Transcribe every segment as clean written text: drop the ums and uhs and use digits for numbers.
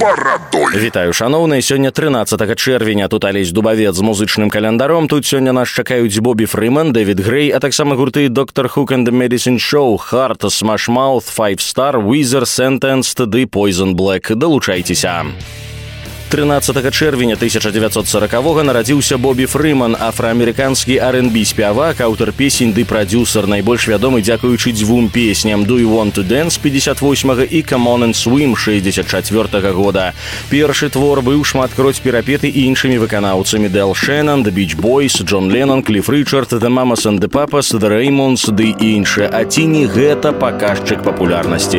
барадой. Вітаю, шаноўныя, сёння 13 чэрвеня. Тут Алесь Дубавец з музычным календаром. Тут сёння нас чакаюць Бобі Фрыман, Дэвід Грэй, а таксама гурты Доктор Хук and the Medicine Show, Heart, Smash Mouth, Five Star, Weezer, Sentenced ды Poison Black. Далучайцеся. 13 чэрвеня 1940-го нарадзіўся Бобі Фрыман, афраамерыканскі R&B спявак, аўтар песень ды прадзюсар, найбольш вядомы дзякуючы дзвюм песням «Do You Want to Dance» 58-го і «Come On and Swim» 64-го года. Першы твор быў шматкроць перапеты іншымі выканаўцамі: Дэл Шэннон, The Beach Boys, Джон Леннон, Кліф Річард, The Mamas and the Papas, The Raymonds ды іншыя. А ці не гэта паказчык папулярнасці?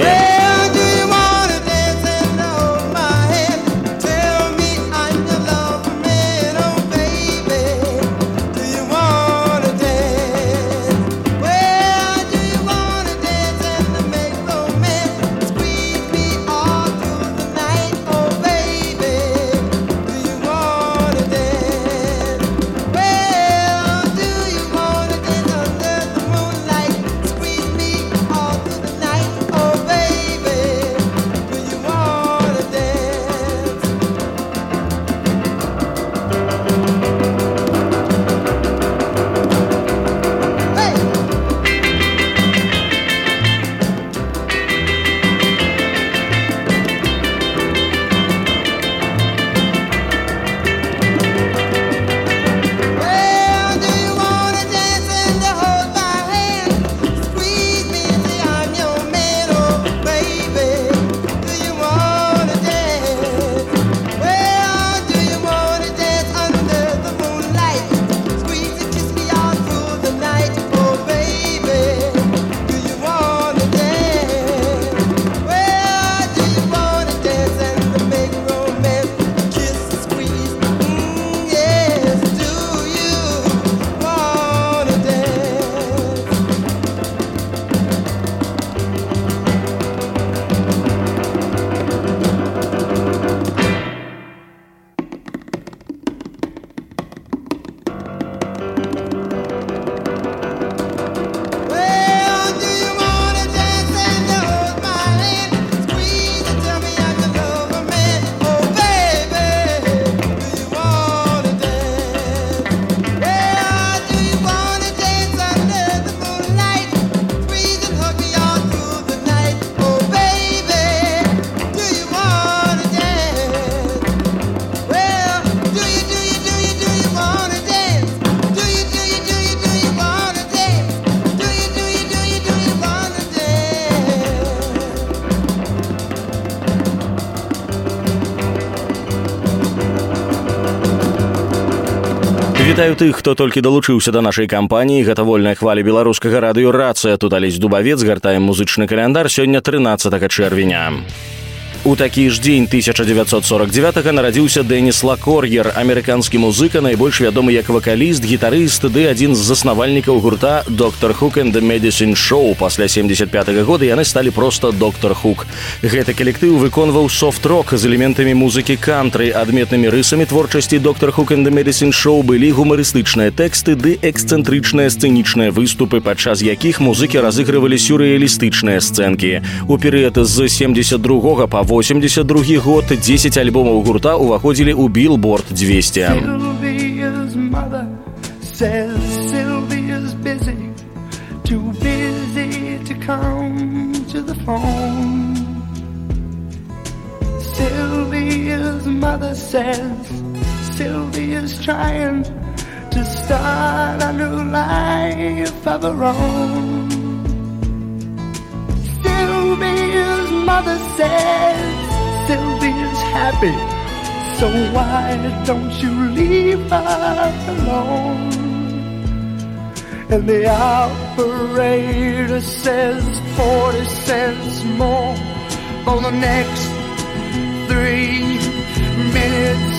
Вітаю тых, хто толькі далучыўся да нашай кампаніі. Гэта вольная хваля беларускага радыё «Рацыя». Тут Алесь Дубавец, гартаем музычны каляндар. Сёння 13 чэрвеня. У такі ж дзень 1949-го нарадзіўся Дэніс Лакор'ер, амерыканскі музыка, найбольш вядомы як вакаліст, гітарыст ды адзін з заснавальнікаў гурта «Доктор Хук and the Medicine Show». Пасля 75-го года яны сталі проста «Доктор Хук». Гэты калектыў выконваў софт-рок з элементамі музыкі кантры. Адметнымі рысамі творчасці «Доктор Хук and the Medicine Show» былі гумарыстычныя тэксты ды эксцэнтрычныя сцэнічныя выступы, падчас якіх музыкі разыгрывалі сюррэалістычныя сцэнкі. У перыяд з 72 па 82 год 10 альбомаў гурта ўваходзілі ў Billboard 200. Sylvia's mother says Sylvia's busy, too busy to come to the phone. Sylvia's mother says Sylvia's trying to start a new life of her own. Sylvia's mother says Sylvia's happy, so why don't you leave her alone? And the operator says 40 cents more for the next 3 minutes,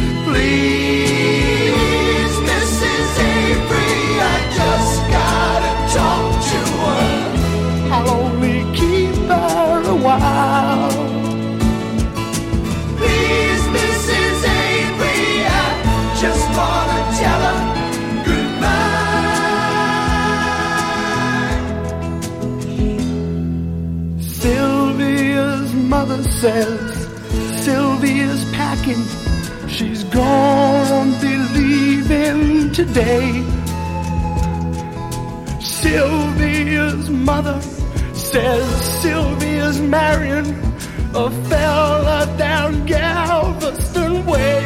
please. Mrs. Avery, I just gotta talk to her. I'll only keep her a while. Please, Mrs. Avery, I just wanna tell her goodbye. Sylvia's mother says Sylvia Sylvia's packing. She's gonna be leaving today. Sylvia's mother says Sylvia's marrying a fella down Galveston Way.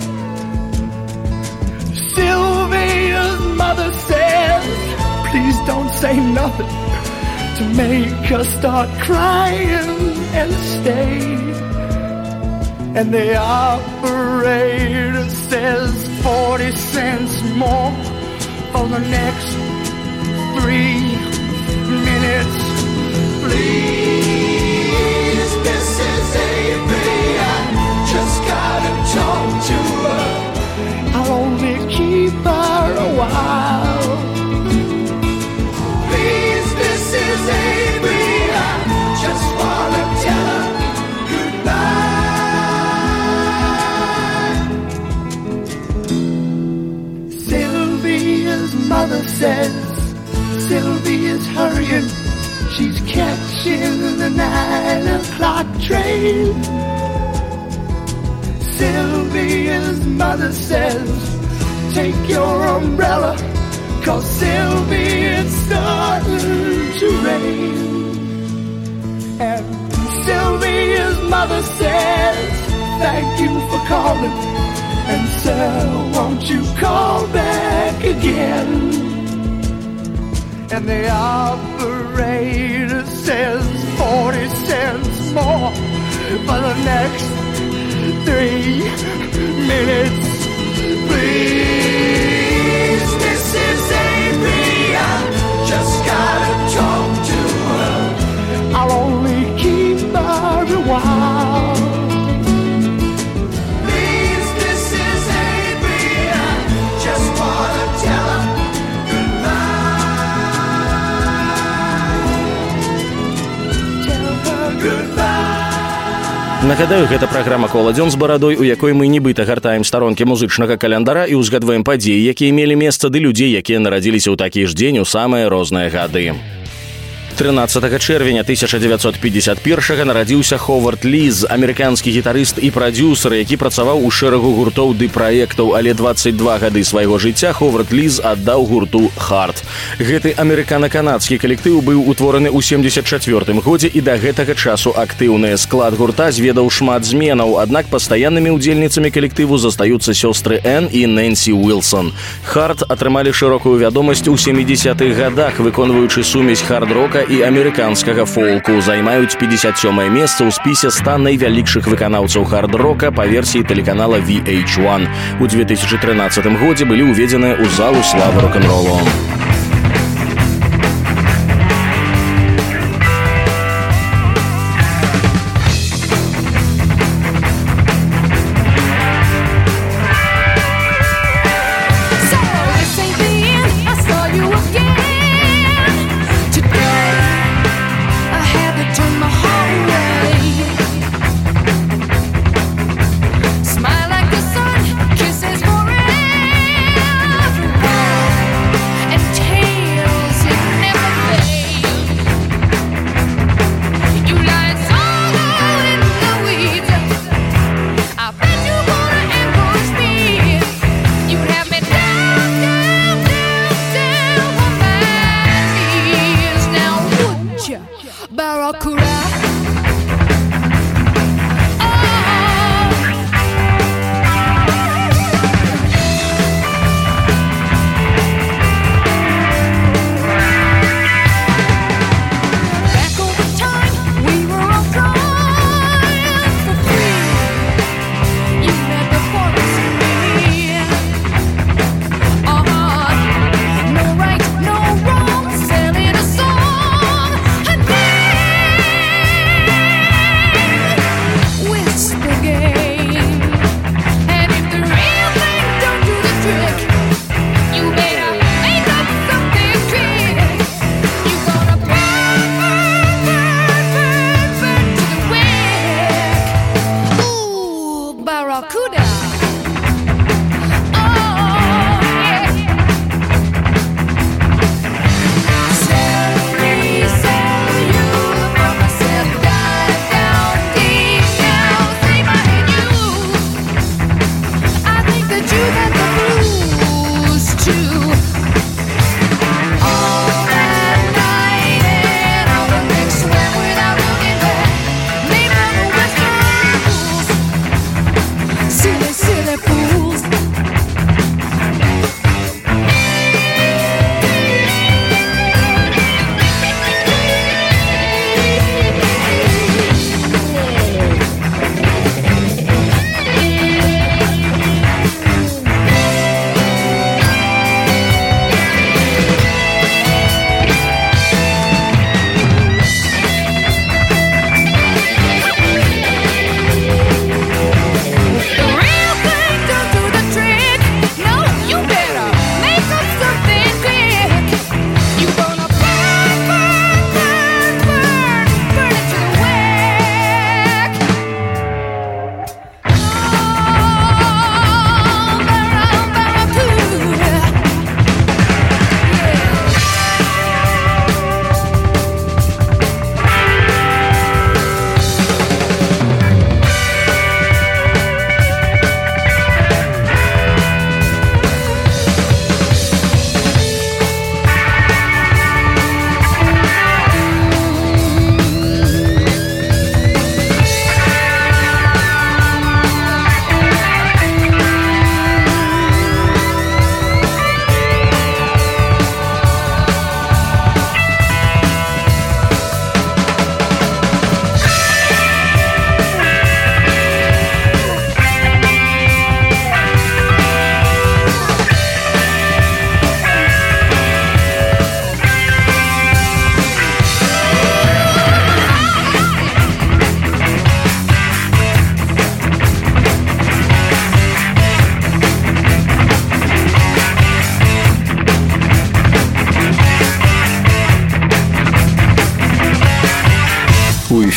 Sylvia's mother says, please don't say nothing to make her start crying and stay. And the operator says 40 cents more for the next 3 minutes. Please, Mrs. Avery, I just gotta talk to her. I'll only keep her a while. Please, Mrs. Avery, I just wanna tell her goodbye. Sylvia's mother says Sylvia's hurrying. She's catching the 9 o'clock train. Sylvia's mother says, take your umbrella, 'cause Sylvia's starting to rain. And Sylvia's mother says, thank you for calling, and sir, won't you call back again? And the operator says 40 cents more for the next 3 minutes. Please, Mrs. Avery, I just gotta talk to her. I'll only keep her a while. Please, Mrs. Avery, I just wanna tell her Нагадаю, гэта праграма «Коладзён з барадой», у якой мы нібыта гартаем старонкі музычнага календара і ўзгадваем падзеі, якія мелі месца, ды людзей, якія нарадзіліся ў такі ж дзень у самыя розныя гады. 13 чэрвеня 1951 нарадзіўся Ховард Ліз, амерыканскі гітарыст і прадзюсар, які працаваў у шэрагу гуртоў ды праектаў, але 22 гады свайго жыцця Ховард Ліз аддаў гурту «Харт». Гэты амерыкана-канадскі калектыў быў утвораны ў 74 годзе і да гэтага часу актыўны. Склад гурта зведаў шмат зменаў, аднак пастаяннымі ўдзельніцамі калектыву застаюцца сёстры Энн і Нэнсі Уилсон. «Харт» атрымалі шырокую вядомасць у 70-х гадах, выконваючы сумесь хард-рока і амерыканскага фолку, займаюць 57-е месца ў спісе 100 найвялікшых выканаўцаў хард-рока па версіі тэлеканала VH1. У 2013 годзе былі ўведзеныя ў залу славы рок-н-ролу. And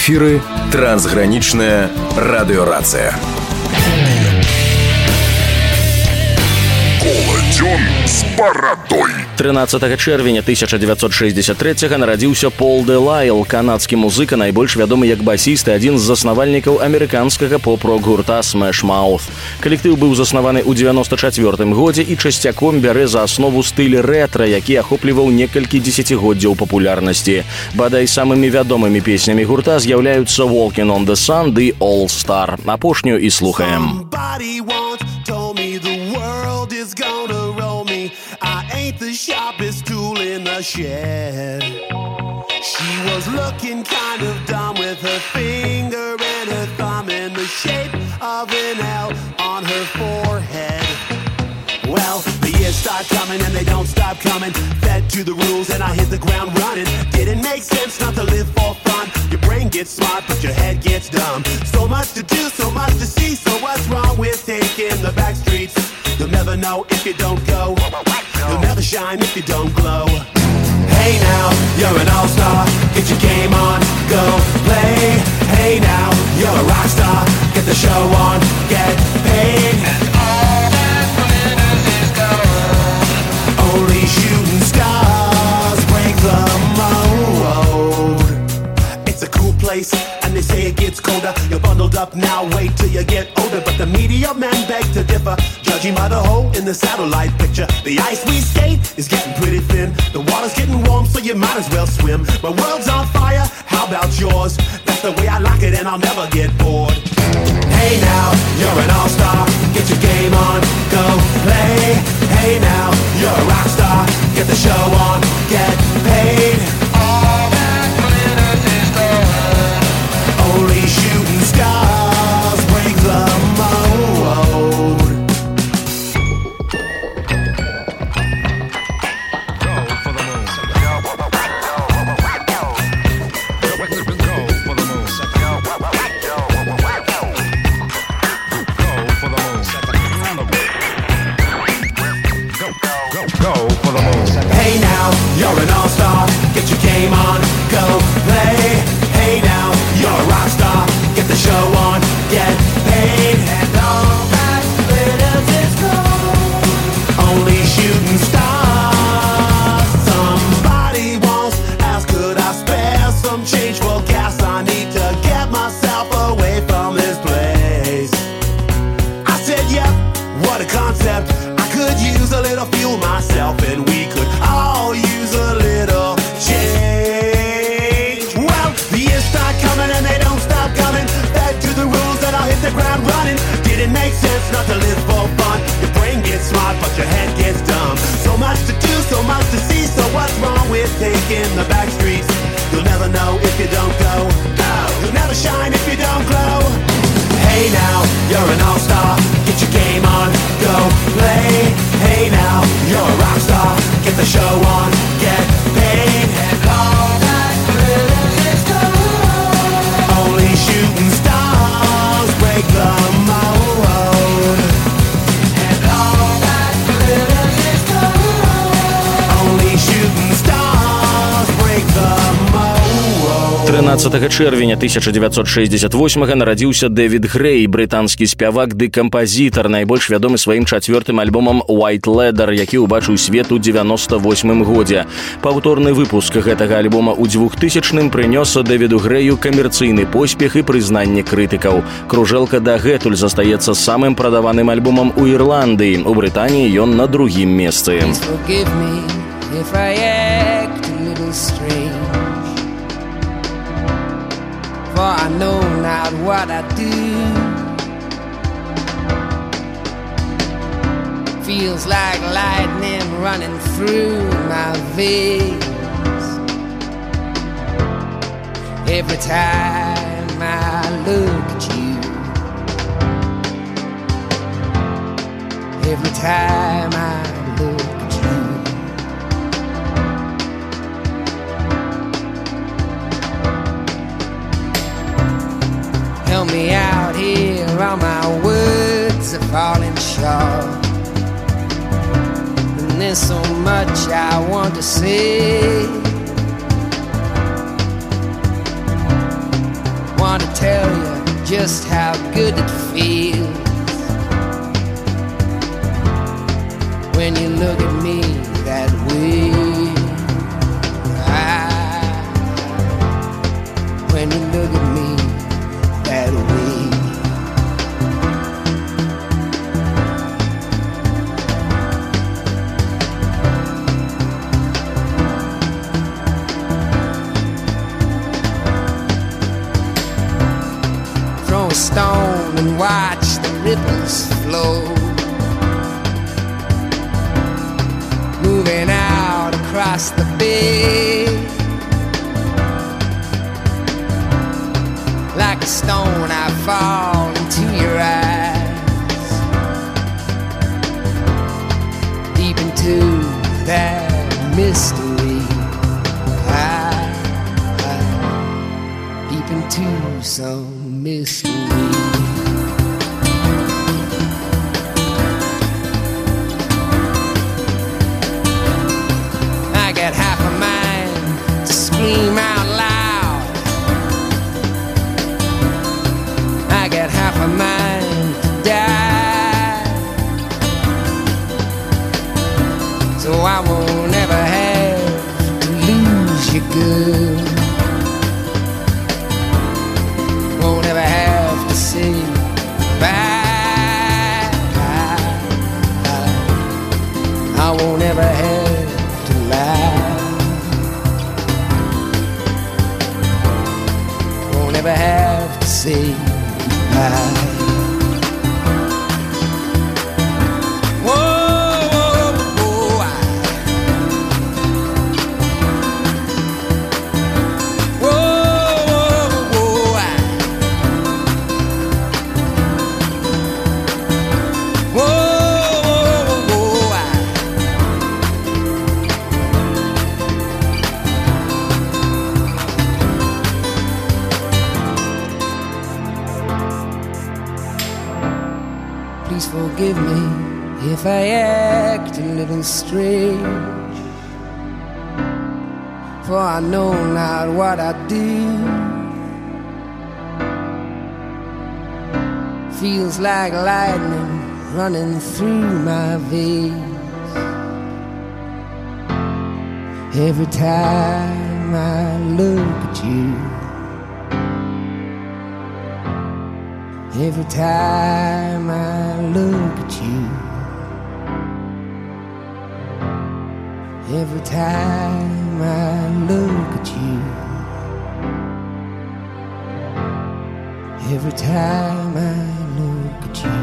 эфиры «Трансграничная радиорация». Колодзён з барадой. 13 чэрвеня 1963 нарадзіўся Пол Делайл, канадскі музыка, найбольш вядомы як басіст і адзін з заснавальнікаў амерыканскага поп-рок гурта Smash Mouth. Калектыў быў заснаваны ў 94 годзе і часцяком бярэ за аснову стыль рэтра, які ахопліваў некалькі дзесяцігоддзяў папулярнасці. Бадай самымі вядомымі песнямі гурта з'яўляюцца Walking on the Sun ды All Star. Апошнюю і слухаем. Is gonna roll me. I ain't the sharpest tool in the shed. She was looking kind of dumb with her finger and her thumb in the shape of an L on her forehead. Well, the years start coming and they don't stop coming. Fed to the rules and I hit the ground running. Didn't make sense not to live for fun. Your brain gets smart but your head gets dumb. So much to do, so much to see. So what's wrong with taking the back streets? You'll never know if you don't go. You'll never shine if you don't glow. Hey now, you're an all-star. Get your game on, go play. Hey now, you're a rock star. Get the show on, get paid. And all that glitters is gold. Only shooting stars break the mold. It's a cool place, and they say it gets colder. You're bundled up now, wait till you get older. But the media men beg to differ, judging by the hole in the satellite picture. The ice we skate is getting pretty thin. The water's getting warm, so you might as well swim. My world's on fire, how about yours? That's the way I like it, and I'll never get bored. Hey now, you're an all-star. Get your game on, go play. Hey now, you're a rock star. Get the show on, get paid. All that glitters is gold. Only shooting stars break the mold. Hey now, you're an all-star. Get your game on, go play. Hey now, you're a rock star. Get the show on, get paid. And all that glitters is gold. Only shooting stars. Somebody once asked, could I spare some change for gas? I need to get myself away from this place. I said, yep, what a concept. I could use a little fuel myself, and we could all use a little change. Well, the years start coming and they don't stop coming. Back to the rules and I'll hit the ground running. Didn't make sense not to live for fun. Your brain gets smart but your head gets dumb. So much to do, so much to see. So what's wrong with taking the back streets? You'll never know if you don't go. No, you'll never shine if you don't glow. Hey now, you're an all-star. Get your game on, go play. Hey now, you're a rock star. Get the show on, get paid. And all that glitters is gold. Only shooting stars break the mold. And all that glitters is gold. Only shooting stars break the mold. 13 чэрвеня 1968 нарадзіўся Дэвід Грэй, брытанскі спявак ды кампазітар, найбольш вядомы сваім чацвёртым альбомам «White Leather», які ўбачыў свет у 98 годзе. Паўторны выпуск гэтага альбома ў 2000-м прынёс Дэвіду Грэю камерцыйны поспех і прызнанне крытыкаў. «Кружэлка» дагэтуль застаецца самым прадаваным альбомам у Ірландыі. У Брытаніі ён на другім месцы. For I know not what I do. Feels like lightning running through my veins. Every time I look at you, every time I look at you. Help me out here, all my words are falling short. And there's so much I want to say. wanna tell you just how good it feels when you look at me that way. When you look at me that way. Throw a stone and watch the ripples flow, moving out across the bay. Like a stone I fall into your eyes, deep into that mystery. Deep into some mystery. I got half a mind to scream out loud, I got half a mind to die, so I won't ever have to lose you, girl. Won't ever have to say bye. I won't ever have to lie. Won't ever have to say bye. Please forgive me if I act a little strange, for I know not what I do. Feels like lightning running through my veins every time I look at you. Every time I look at you, every time I look at you, every time I look at you.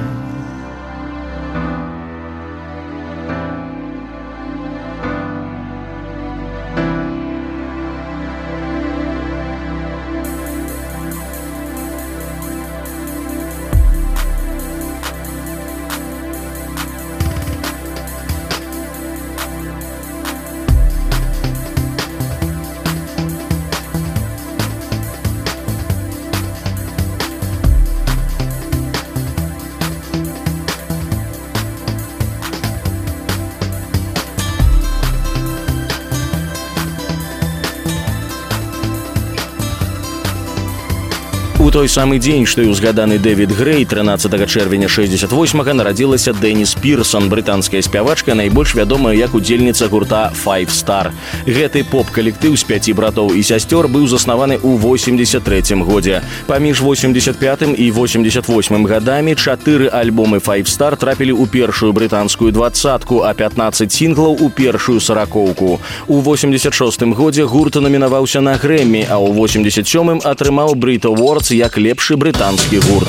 У той самы дзень, што і ўзгаданы Дэвід Грэй, 13 чэрвеня 68-га нарадзілася Дэніс Пірсон, брытанская спявачка, найбольш вядомая як удзельніца гурта Five Star. Гэты поп-калектыў з 5 братоў і сясцёр быў заснаваны ў 83 годзе. Паміж 85 і 88 гадамі 4 альбомы Five Star трапілі ў першую брытанскую двадцатку, а 15 сінглаў у першую саракоўку. У 86 годзе гурт намінаваўся на Грэмі, а ў 87-м атрымаў Brit Awards як лепшы брытанскі гурт.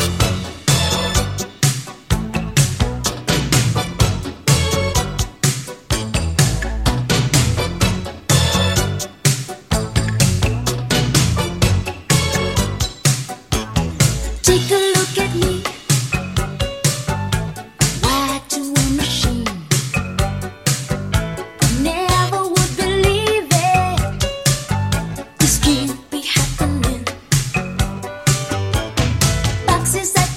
Can't be happening. Boxes that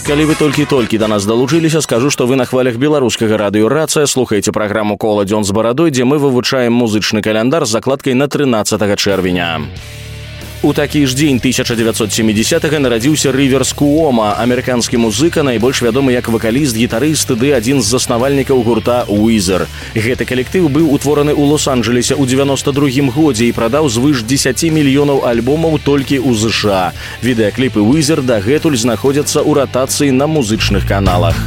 Калі вы толькі-толькі да нас далучыліся, скажу, што вы на хвалях беларускага радыё «Рацыя» слухаеце праграму «Кола дзён з барадой», дзе мы вывучаем музычны каляндар з закладкай на 13 чэрвеня. У такі ж дзень 1970-га нарадзіўся Ріверс Куома, амерыканскі музыка, найбольш вядомы як вакаліст, гітарыст ды адзін з заснавальнікаў гурта «Уизер». Гэты калектыў быў утвораны ў Лос-Анджелесе ў 92-м годзе і прадаў звыш 10 мільёнаў альбомаў толькі ў ЗША. Відэакліпы «Уизер» дагэтуль знаходзяцца ў ратацыі на музычных каналах.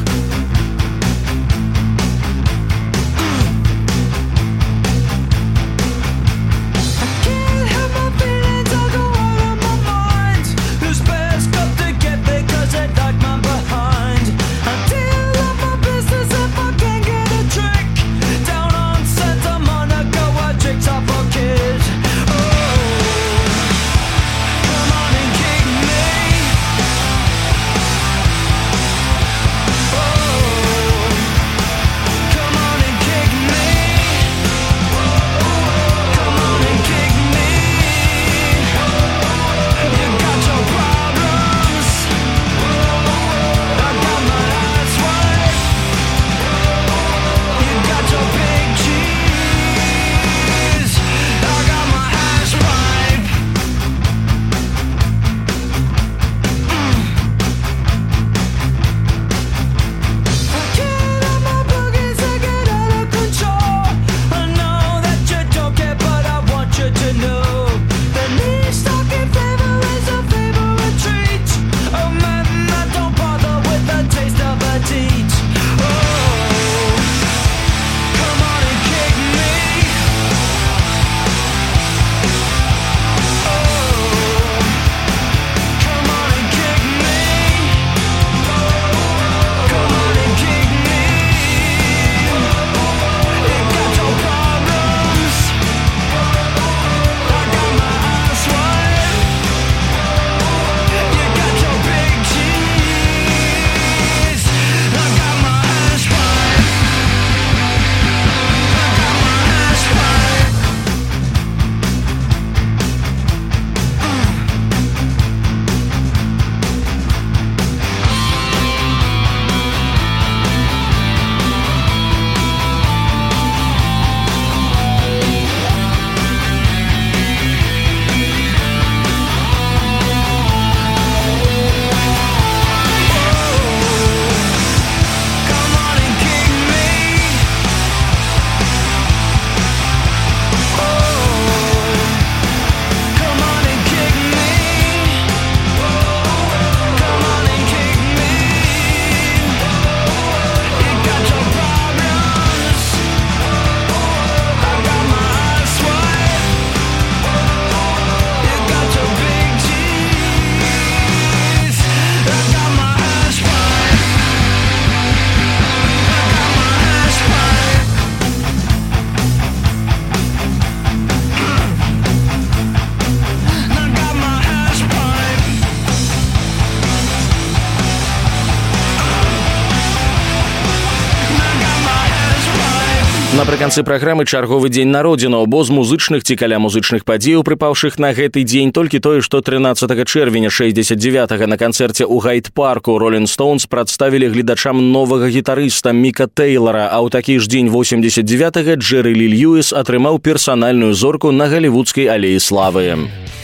Напрыканцы праграмы чарговы дзень народзінаў, бо з музычных ці каля музычных падзеяў, прыпаўшых на гэты дзень, толькі тое, што 13 чэрвеня 69-га на канцэрце ў Гайд-парку Rolling Stones прадставілі гледачам новага гітарыста Міка Тэйлара, а ў такі ж дзень 89-га Джэры Лі Льюіс атрымаў персанальную зорку на галівудскай алеі славы.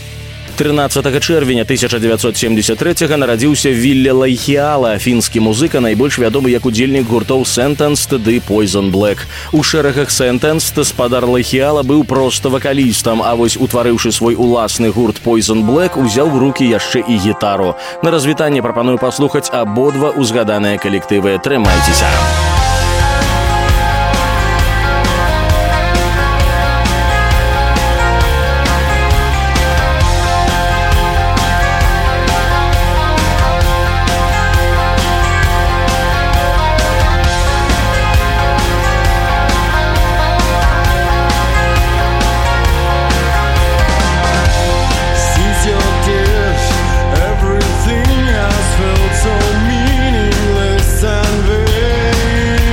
13 чэрвеня 1973-га нарадзіўся Вілле Лайхіала, фінскі музыка, найбольш вядомы як удзельнік гуртоў Sentenced ды Poison Black. У шэрагах Sentenced спадар Лайхіала быў проста вакалістам, а вось утварыўшы свой уласны гурт Poison Black, узяў у рукі яшчэ і гітару. На развітанне прапаную паслухаць абодва узгаданыя калектывы. Трымайцеся! Everything has felt so meaningless and vague.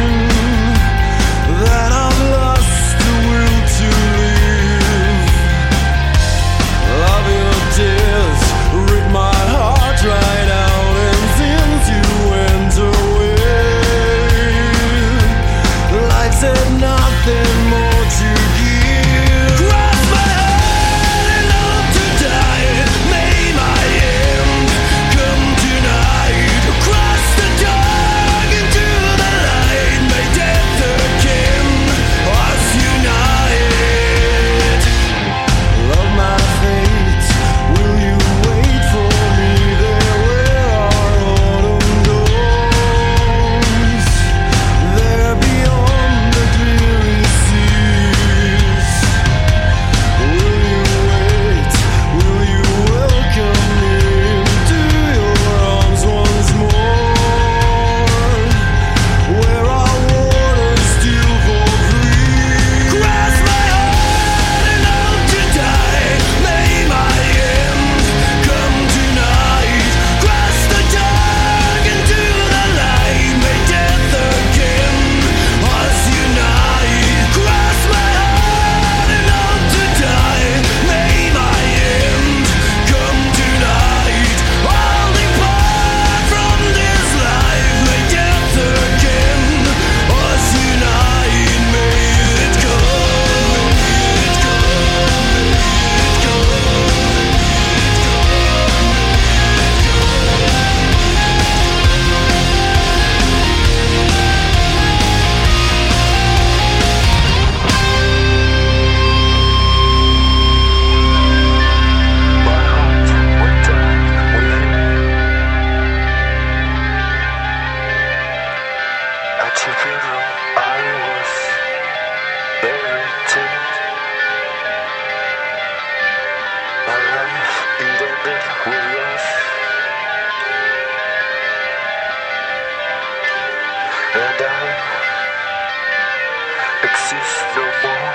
exist no more.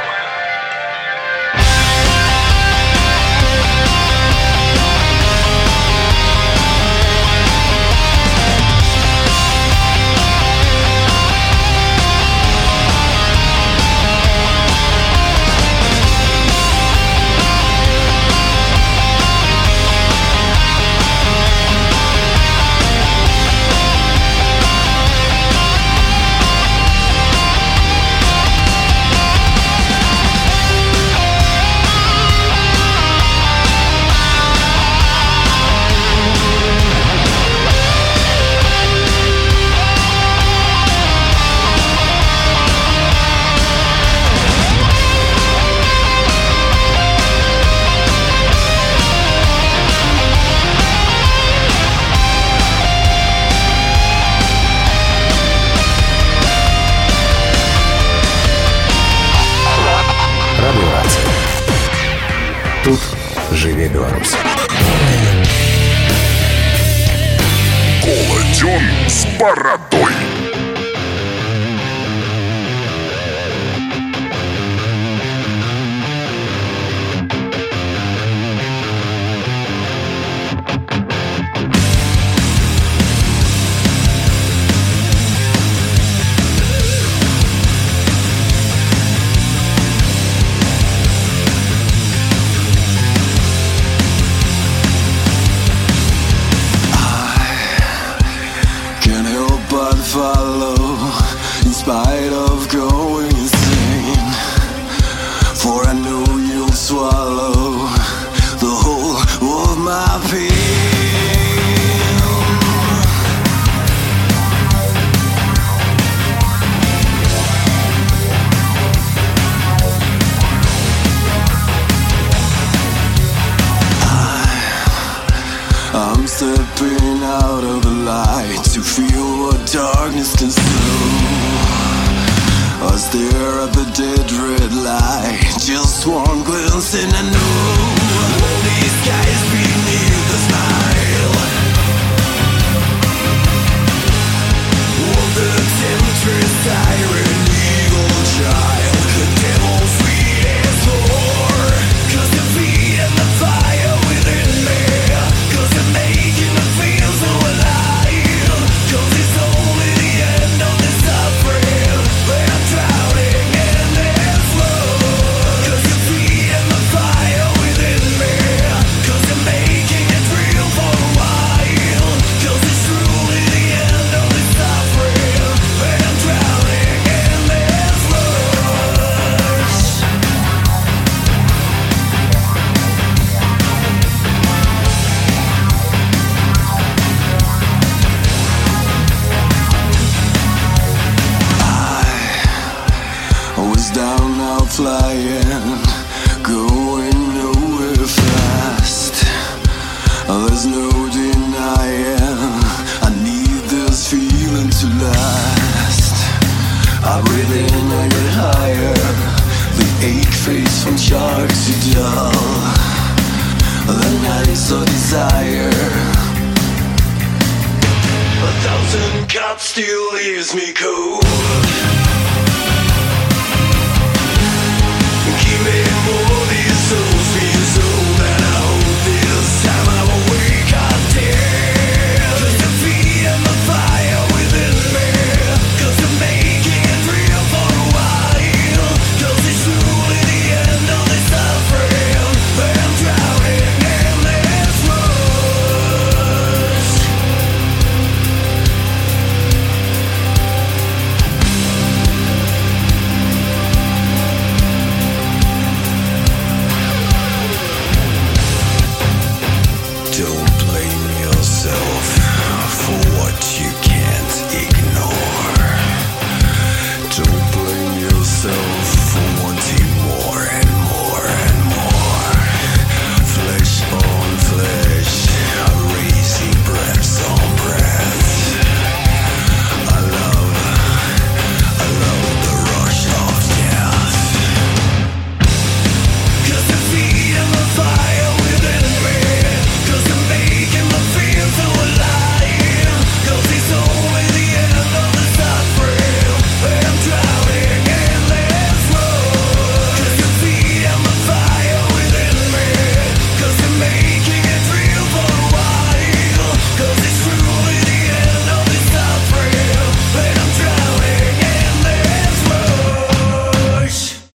Тут жыве Беларусь. Колодён с бородой. Spite of going insane, for I know you'll swallow the whole of my pain. I'm stepping out of the light to feel what darkness can sow. I stare at the dead red light, just one glance and I know these skies beneath the smile of the temptress siren, evil child, the devil's sweetest whore. 'Cause you're feeding the fire within me, 'cause you're making me feel so alive, 'cause it's only the end of the suffering. I'm drowning in this love, 'cause you're feeding the fire within me, 'cause you're making it real for a while, 'cause it's truly the end of the suffering. I'm drowning in this rush. I was down now flying, going nowhere fast. There's no denying, I need this feeling to last. I breathe in, I get higher, the ache fades from sharp to dull, the nights of desire. A thousand cuts still leaves me cold.